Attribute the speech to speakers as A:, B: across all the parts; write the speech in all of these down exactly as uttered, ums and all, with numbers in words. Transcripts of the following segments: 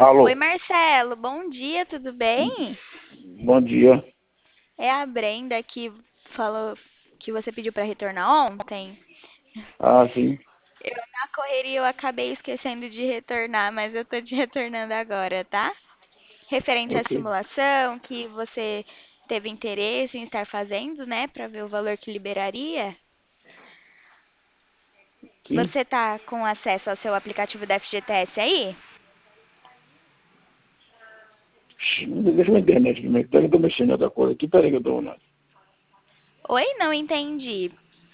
A: Oi,
B: Alô,
A: Marcelo, bom dia, tudo bem?
B: bom dia.
A: É a Brenda que falou que você pediu para retornar ontem.
B: Ah, sim,
A: Eu, na correria, eu acabei esquecendo de retornar, mas eu tô te retornando agora, tá? Referente à
B: ok.
A: simulação que você teve interesse em estar fazendo, né, para ver o valor que liberaria.
B: Sim.
A: Você tá com acesso ao seu aplicativo da F G T S aí?
B: Sh- Deixa eu internet primeiro. Peraí que eu tô mexendo em outra coisa aqui. Peraí que eu tô olhando.
A: Oi, não entendi.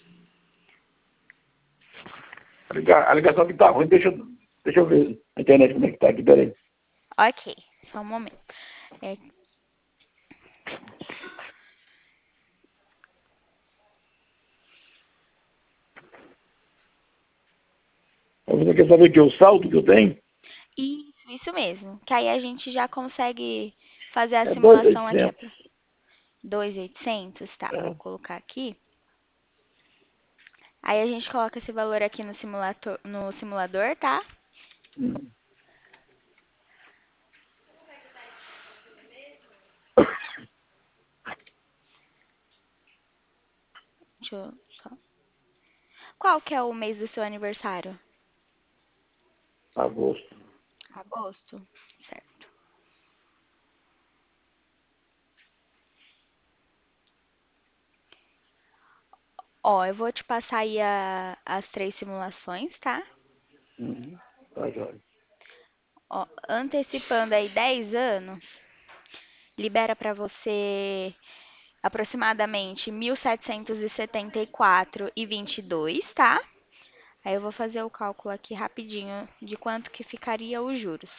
B: A liga- a ligação aqui tá ruim. Deixa eu, deixa eu ver a internet como é que tá aqui. Peraí.
A: Ok, só um momento. É,
B: Você quer saber que o saldo que eu tenho?
A: Isso, isso mesmo. Que aí a gente já consegue fazer a
B: É dois mil e
A: simulação aqui.
B: oitocentos.
A: dois mil e oitocentos, tá? Vou
B: É.
A: colocar aqui. Aí a gente coloca esse valor aqui no simulator, no simulador, tá?
B: Hum.
A: Deixa eu só. Qual que é o mês do seu aniversário?
B: Agosto.
A: Agosto, certo. Ó, eu vou te passar aí a- as três simulações, tá?
B: Uhum. Tá, joia.
A: Ó, antecipando aí dez anos, libera pra você aproximadamente mil setecentos e setenta e quatro e vinte e dois, tá? Aí eu vou fazer o cálculo aqui rapidinho de quanto que ficaria os juros.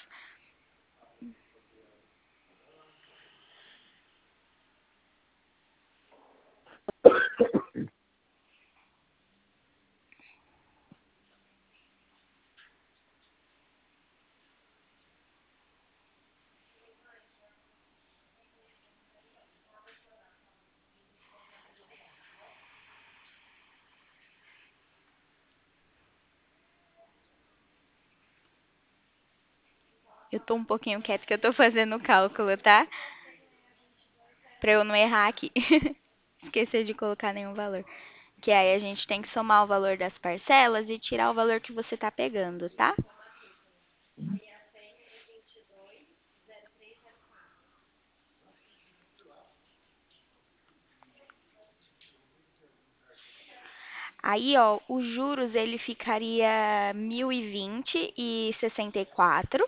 A: Eu tô um pouquinho quieto que eu tô fazendo o cálculo, tá? Pra eu não errar aqui. Esquecer de colocar nenhum valor. Que aí a gente tem que somar o valor das parcelas e tirar o valor que você tá pegando, tá? Aí, ó, os juros ele ficaria mil e vinte e sessenta e quatro,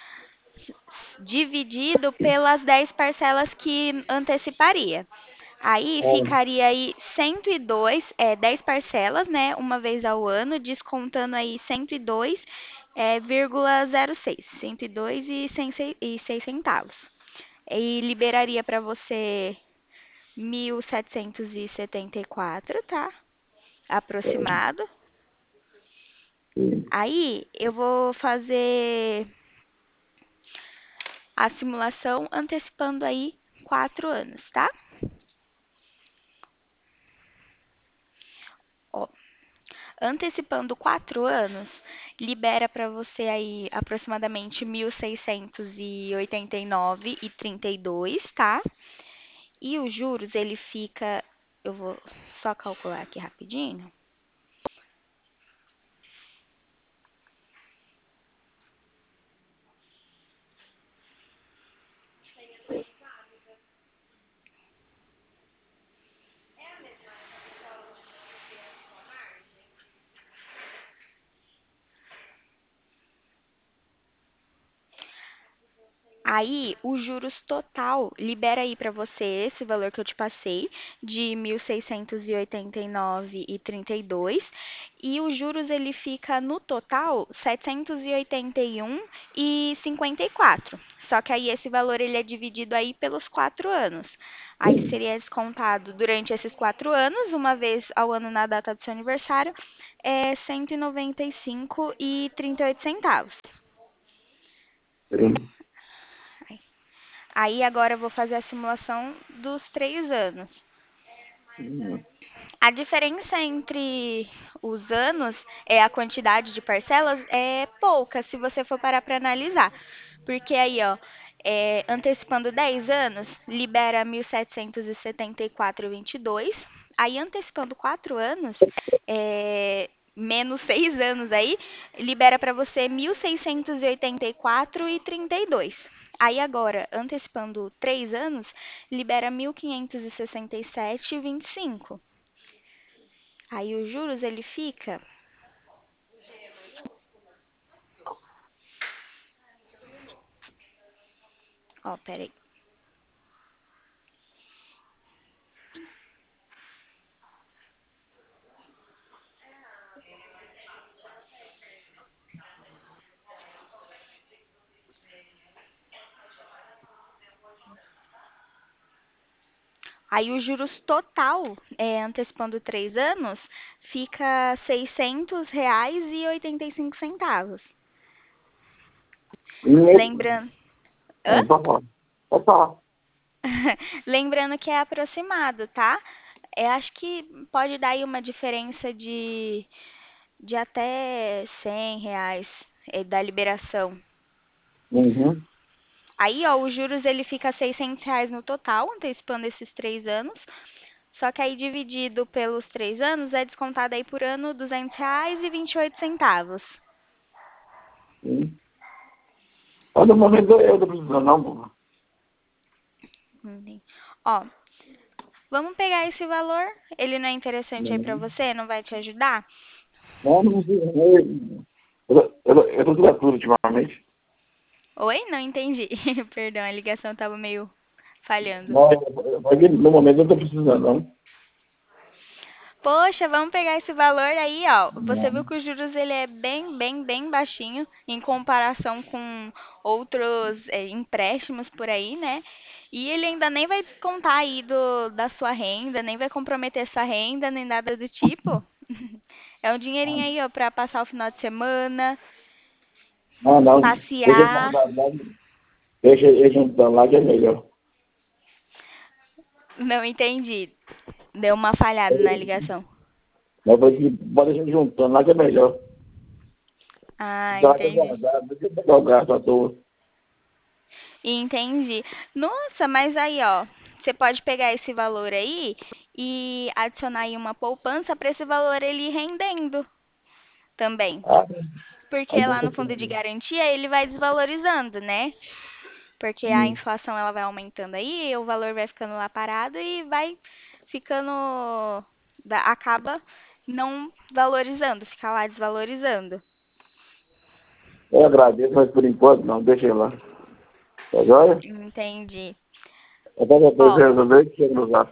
A: dividido pelas dez parcelas que anteciparia. Aí
B: Bom,
A: ficaria aí cento e dois, é, dez parcelas, né? Uma vez ao ano, descontando aí cento e dois, é, vírgula zero seis, cento e dois e seis centavos. E liberaria para você mil setecentos e setenta e quatro, tá?
B: é,
A: Aproximado.
B: sim.
A: Aí eu vou fazer a simulação antecipando aí quatro anos, tá? Ó, antecipando quatro anos, libera para você aí aproximadamente mil seiscentos e oitenta e nove e trinta e dois, tá? E os juros ele fica, eu vou só calcular aqui rapidinho. Aí, os juros total libera aí para você esse valor que eu te passei de mil seiscentos e oitenta e nove e trinta e dois, e os juros ele fica no total setecentos e oitenta e um e cinquenta e quatro. Só que aí esse valor ele é dividido aí pelos quatro anos. Aí seria descontado durante esses quatro anos, uma vez ao ano na data do seu aniversário, é cento e noventa e cinco e trinta e oito centavos.
B: Sim.
A: Aí agora eu vou fazer a simulação dos três anos.
B: Hum.
A: A diferença entre os anos é a quantidade de parcelas é pouca, se você for parar para analisar. Porque aí, ó, é, antecipando dez anos, libera mil setecentos e setenta e quatro e vinte e dois. Aí, antecipando quatro anos, é, menos seis anos aí, libera para você mil seiscentos e oitenta e quatro e trinta e dois. Aí agora, antecipando três anos, libera mil quinhentos e sessenta e sete e vinte e cinco. Aí os juros ele fica. Ó, peraí. Aí os juros total, é, antecipando três anos, fica seiscentos reais e oitenta e cinco centavos.
B: E nesse...
A: Lembrando, hã?
B: Ah, pode falar. Pode falar.
A: Lembrando que é aproximado, tá? Eu acho que pode dar aí uma diferença de, de até cem reais, é, da liberação.
B: Uhum.
A: Aí, ó, os juros ele fica seiscentos reais no total, antecipando esses três anos. Só que aí dividido pelos três anos é descontado aí por ano duzentos reais e vinte e oito centavos.
B: Sim. Mas no momento eu não preciso não, pô.
A: Entendi. Ó, vamos pegar esse valor? Ele não é interessante aí pra
B: Uhum.
A: você? Não vai te ajudar?
B: Não, não precisa. Eu, eu, eu, eu tô tudo ultimamente.
A: Oi? Não entendi. Perdão, a ligação tava meio falhando.
B: Não, eu- no momento eu não tô precisando, não.
A: Poxa, vamos pegar esse valor aí, ó. Você viu
B: Não.
A: que os juros ele é bem, bem, bem baixinho em comparação com outros é, empréstimos por aí, né? E ele ainda nem vai descontar aí do, da sua renda, nem vai comprometer sua renda, nem nada do tipo. É um dinheirinho aí, ó, pra passar o final de semana,
B: Não, não. Deixa eu
A: passear.
B: guardar lá. Deixa ele juntando lá que é melhor.
A: Não entendi. Deu uma falhada na ligação.
B: Mas vou que bota a gente juntando lá que é melhor.
A: Ah,
B: Fica lá que é
A: entendi.
B: guardado, deixa eu pegar o gasto à toa.
A: Entendi. Nossa, mas aí, ó, você pode pegar esse valor aí e adicionar aí uma poupança para esse valor ele ir rendendo também.
B: Ah,
A: Porque
B: aí
A: lá
B: deixa
A: no
B: eu
A: fundo de
B: pegar.
A: garantia ele vai desvalorizando, né? Porque a
B: Hum.
A: inflação ela vai aumentando aí, o valor vai ficando lá parado e vai ficando da- acaba não valorizando, fica lá desvalorizando.
B: Eu agradeço, mas por enquanto não, deixa ele lá. Tá joia?
A: Entendi.
B: Eu qualquer coisa
A: Ó,
B: resolver, que chega no zap.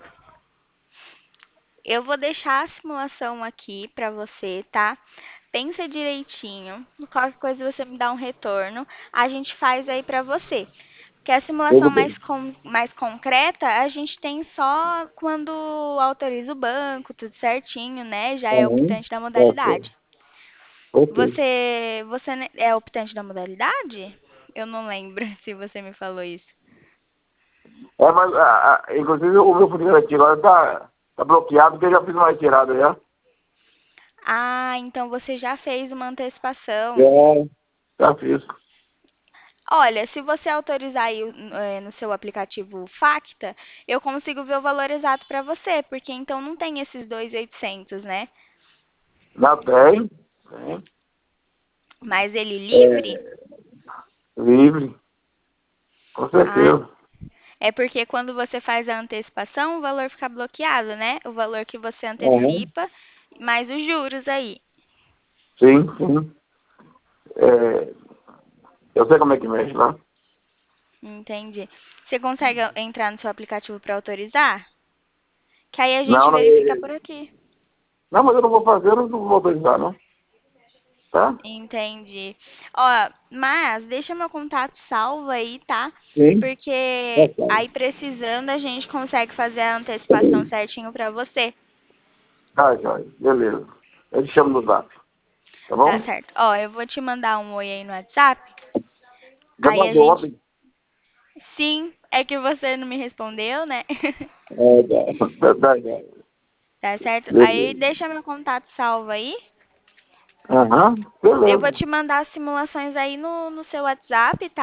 A: eu vou deixar a simulação aqui para você, tá? Pensa direitinho. Qualquer coisa você me dá um retorno. A gente faz aí para você. Porque a simulação
B: Tudo
A: mais,
B: bem.
A: com, mais concreta, a gente tem só quando autoriza o banco, tudo certinho, né? Já é
B: Uhum.
A: optante da
B: Ok.
A: modalidade.
B: Ok.
A: Você, você ne- é optante da modalidade? Eu não lembro se você me falou isso.
B: É, mas, ah, ah, inclusive, o meu fundo aqui agora tá, tá bloqueado, porque eu já fiz uma retirada já.
A: Ah, então você já fez uma antecipação.
B: Já, já fiz.
A: Olha, se você autorizar aí o- eh, no seu aplicativo Facta, eu consigo ver o valor exato para você, porque então não tem esses dois mil e oitocentos, né?
B: Já tem. Tem.
A: Mas ele livre?
B: É, livre. Com
A: Ah,
B: certeza.
A: é porque quando você faz a antecipação, o valor fica bloqueado, né? O valor que você
B: Uhum.
A: antecipa, mais os juros aí.
B: Sim, sim. É, eu sei como é que mexe lá.
A: Entendi. Você consegue entrar no seu aplicativo para autorizar? Que aí a gente
B: Não, não,
A: verifica
B: é-
A: por aqui.
B: não, mas eu não vou fazer, eu não vou autorizar, não. Tá?
A: Entendi. Ó, mas deixa meu contato salvo aí, tá?
B: Sim. Tá
A: Porque aí
B: certo.
A: precisando a gente consegue fazer a antecipação certinho pra você.
B: Tá, joia. Beleza. Eu te chamo no zap. Tá
A: Tá
B: bom?
A: certo. Ó, eu vou te mandar um oi aí no WhatsApp.
B: Já
A: Aí a
B: mandou
A: gente.
B: ontem?
A: Sim, é que você não me respondeu, né?
B: É, tá. Tá, tá, tá.
A: Tá certo? Aí
B: Beleza.
A: deixa meu contato salvo aí.
B: Aham.
A: Eu vou
B: Beleza.
A: te mandar as simulações aí no, no seu WhatsApp, tá?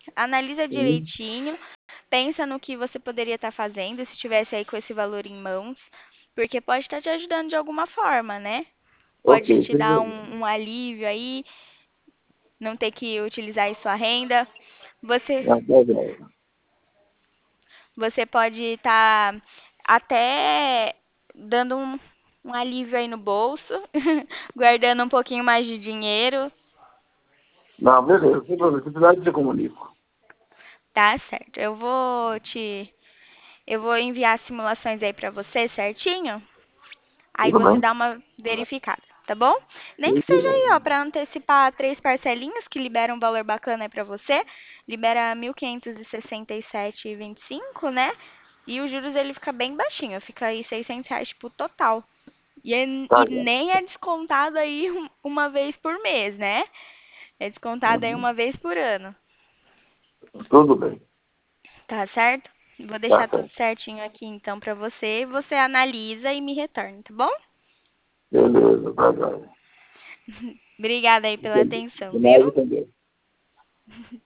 A: Analisa
B: Sim.
A: direitinho, pensa no que você poderia estar fazendo se tivesse aí com esse valor em mãos, porque pode estar te ajudando de alguma forma, né?
B: Ok,
A: Pode te
B: sem
A: dar
B: problema.
A: um, um alívio aí, não ter que utilizar aí sua renda. Você,
B: Ah, tá bem.
A: você pode estar até dando um, um alívio aí no bolso, guardando um pouquinho mais de dinheiro,
B: Não, beleza, sem problema. Se precisar, eu te comunico.
A: tá certo. Eu vou te, eu vou enviar as simulações aí pra você certinho. Aí
B: Tudo
A: você
B: bem?
A: dá uma verificada, tá bom? Nem que
B: Muito
A: seja aí, ó,
B: bem.
A: para antecipar três parcelinhas que liberam um valor bacana aí pra você. Libera mil quinhentos e sessenta e sete e vinte e cinco, né? E os juros ele fica bem baixinho, fica aí seiscentos reais tipo total. E, é-
B: Tá
A: e
B: bem.
A: nem é descontado aí um- uma vez por mês, né? É descontado aí
B: Uhum.
A: uma vez por ano,
B: Tudo bem.
A: tá certo? Vou
B: Tá
A: deixar tudo
B: certo.
A: certinho aqui então pra você. Você analisa e me retorna, tá bom?
B: Beleza, tá bem.
A: Obrigada aí pela
B: Entendi.
A: atenção,
B: De
A: viu?
B: nada, entendeu?